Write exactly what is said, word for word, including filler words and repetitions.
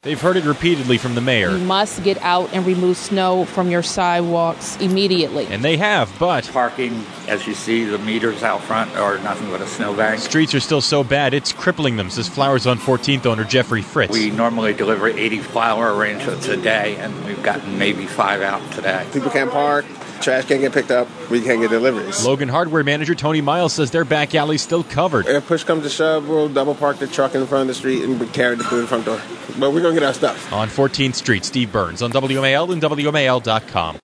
They've heard it repeatedly from the mayor. You must get out and remove snow from your sidewalks immediately. And they have, but parking, as you see, the meters out front are nothing but a snowbank. Streets are still so bad, it's crippling them, says Flowers on fourteenth owner Jeffrey Fritz. We normally deliver eighty flower arrangements a day, and we've gotten maybe five out today. People can't park. Trash can't get picked up. We can't get deliveries. Logan Hardware manager Tony Miles says their back alley's still covered. If push comes to shove, we'll double park the truck in front of the street and carry it through the front door. But we're going to get our stuff. On fourteenth Street, Steve Burns on W M A L and W M A L dot com.